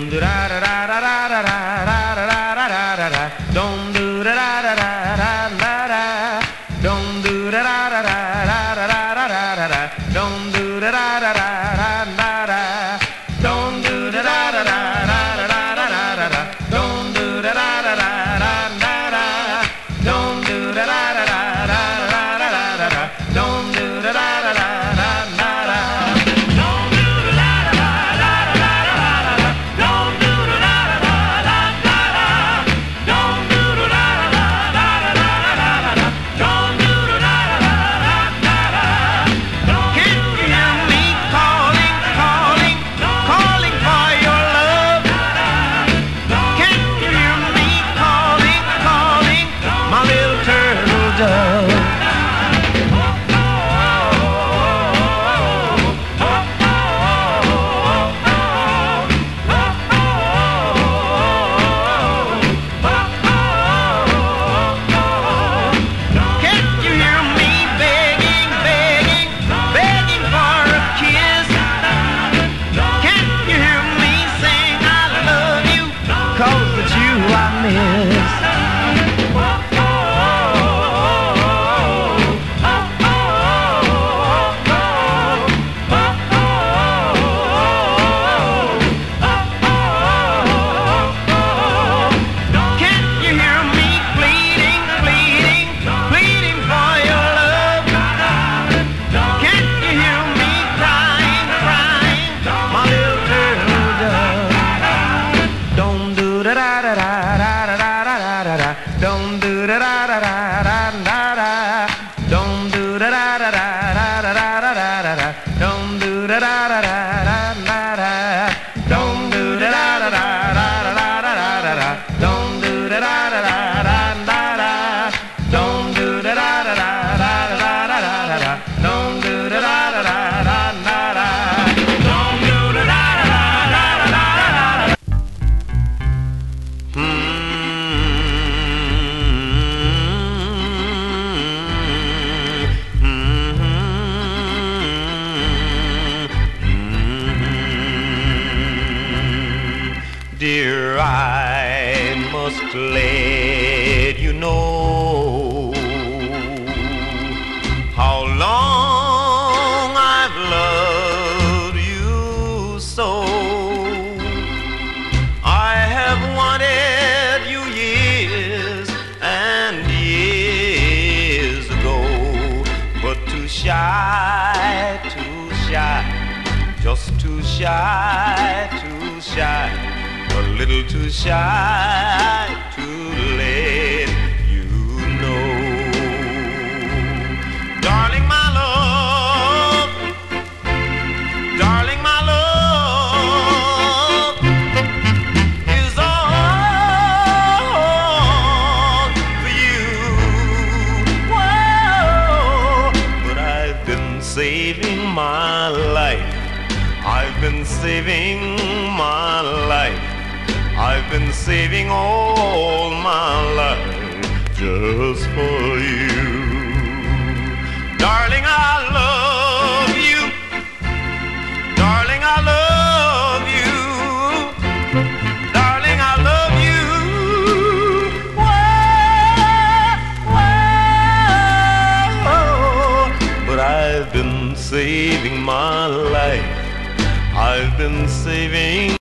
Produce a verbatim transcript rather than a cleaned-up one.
do da da da da da da da da da da da da. Don't do da da da da da da da. Don't do da da da da da da da da da. Don't do da da da da da da da. Don't do da da da da da da da da da. Don't do da da da da da da da. Don't do da da da da da da da da. Don't do da da da da da da da. Don't do da da da da da da da. Don't do da da da da da da da da da da. Don't do da da da da da da da. Don't do da da da da da da da da da. Don't do da da da da da da da. Don't do da da da da da da da da. Don't do da da da da da da da. Don't do da da da da da da da. Dear, I must let you know how long I've loved you so. I have wanted you years and years ago, but too shy, too shy, just too shy, too shy, a little too shy to let you know. Darling, my love, darling, my love is all for you. Whoa, but I've been saving my life, I've been saving my life, I've been saving all my life just for you. Darling, I love you. Darling, I love you. Darling, I love you. Whoa, whoa. But I've been saving my life, I've been saving